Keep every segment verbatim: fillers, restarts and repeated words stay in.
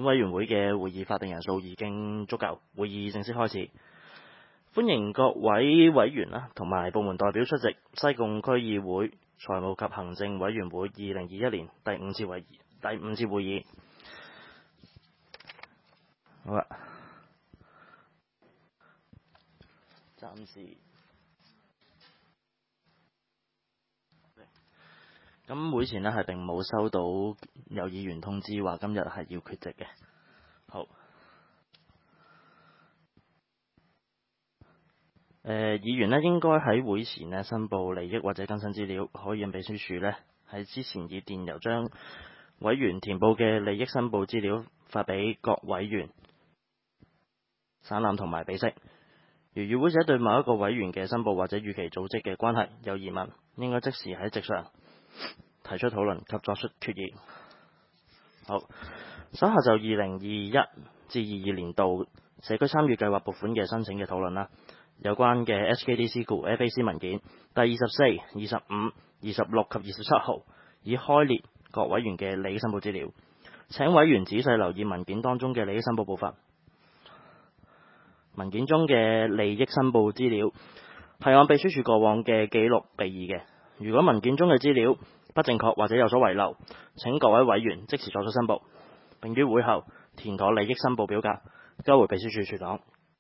本委員會嘅會議法定人數已經足夠，會議正式開始。歡迎各位委員啦，同埋部門代表出席西貢區議會財務及行政委員會二零二一年第五次會議。第五次會議。好啦，暫時。咁會前呢係並冇收到有議員通知話今日係要缺席嘅。好。誒、呃，議員呢應該喺會前呢申報利益或者更新資料，可以讓秘書處呢喺之前以電郵將委員填報嘅利益申報資料發俾各委員省覽同埋備悉。如與會者對某一個委員嘅申報或者與其組織嘅關係有疑問，應該即時喺席上提出討論及作出決議。好，稍後就二零二一至二二年度社區參與計劃撥款嘅申請嘅討論啦。有關嘅 H K D C 股 F A C 文件第二十四、二十五、二十六及二十七號，已開列各委員嘅利益申報資料。請委員仔細留意文件當中嘅利益申報部分。文件中嘅利益申報資料係按秘書處過往嘅記錄備議嘅。如果文件中嘅資料不正確或者有所遺漏，請各位委員即時作出申報，並於會後填妥利益申報表格，交回秘書處處長。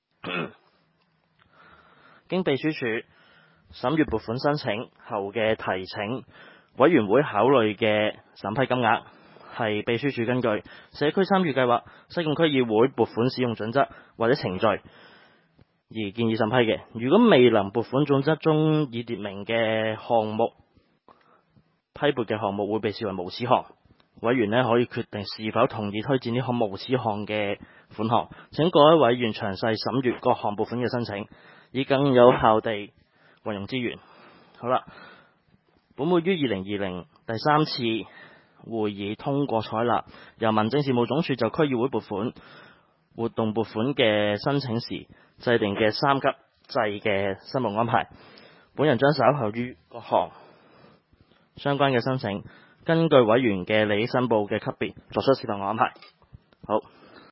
經秘書處審閱撥款申請後嘅提請委員會考慮嘅審批金額，係秘書處根據社區參與計劃西貢區議會撥款使用準則或者程序而建議審批嘅。如果未能撥款準則中已列明嘅項目，批撥嘅項目會被視為無此項，委員呢可以決定是否同意推薦呢項無此項嘅款項。請各位委員詳細審閱各項撥款嘅申請，以更有效地運用資源。好啦，本會於二零二零第三次會議通過採納由民政事務總署就區議會撥款活動撥款嘅申請時制定嘅三級制嘅申報安排。本人將稍後於各項相關嘅申請，根據委員嘅利益申報嘅級別作出適當安排。好。